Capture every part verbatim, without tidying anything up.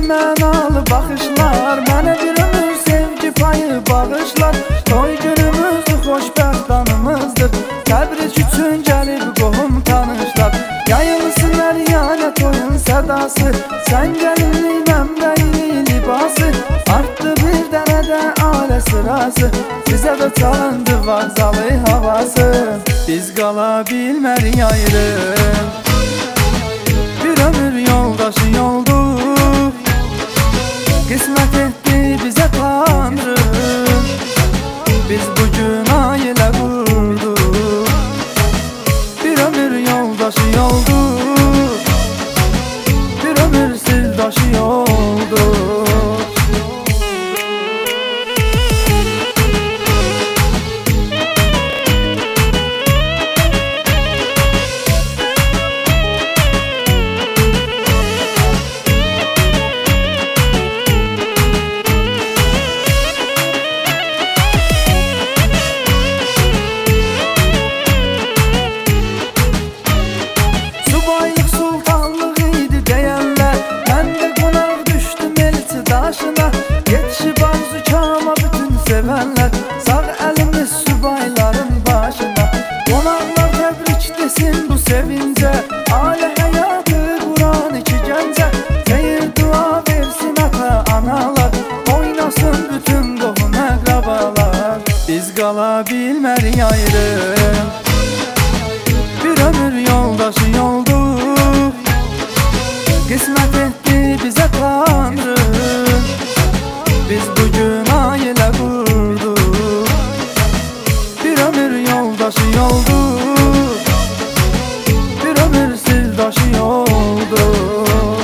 mənalı baxışlar mənə bir ömür sevgi payı bağışlar. Toy günümüzdür, xoşbəxt anımızdır, təbrik üçün gəlib qohum tanışlar. Yayılsın hər yana toyun sədası, sən gəlinlik mən bəylik libası. Artdı bir dənə də alə sırası, bizə də çalındı vağzalı havası. Biz qala bilmərik ayrı, bir ömür yoldaşı olduq, qismət etdi bizə Tanrı. Biz bugün ailə qurduq, bir ömür yoldaşı olduq, bir ömür sirdaşı olduq. Yetişib arzu kama bütün sevənlər, sağ əlimiz subayların başına. Qonaqlar təbrik desin bu sevincə, ailə həyatı quran iki gəncə. Xeyir dua versin ata analar, oynasın bütün qohum əqrabalar. Biz qala bilmərik ayrı, bir ömür yoldaşı olduq, qismət etdi bizə Tanrı. Biz bugün ailə qurduq, bir ömür yoldaşı olduq, bir ömür sirdaşı olduq.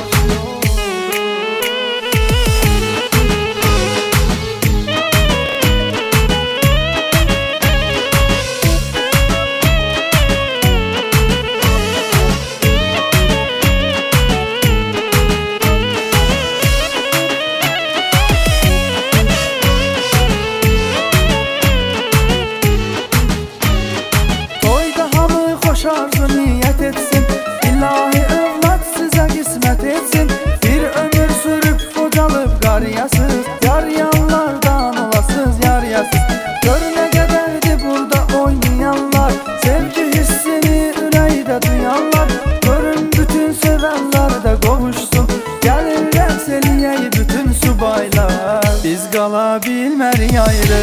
Xoş arzu niyyət etsin, İlahi övlad sizə qismət etsin. Bir ömür sürüb qocalıb qarıyasız, yarayanlardan olasız yariyasız. Gör nə qədərdir burada oynayanlar, sevgi hissini ürəkdə duyanlar. Görün bütün sevənlər də qovuşsun, gəlin rəqs eləyək bütün subaylar. Biz qala bilmərik ayrı,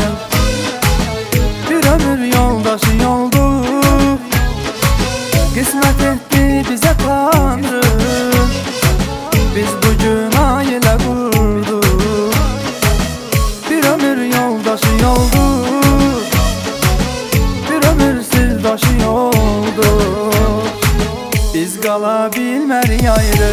bir ömür yoldaşı olduq, qismət etdi bizə Tanrı. Biz bugün ailə qurduq, bir ömür yoldaşı olduq, bir ömür sirdaşı olduq. Biz qala bilmərik ayrı,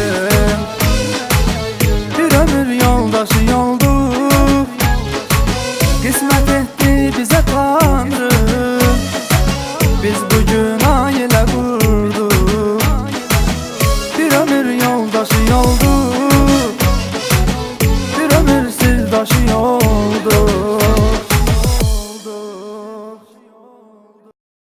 bir ömür yoldaşı olduq, qismət etdi bizə Tanrı. Biz bugün ailə qurduq, bir ömür yoldaşı olduq,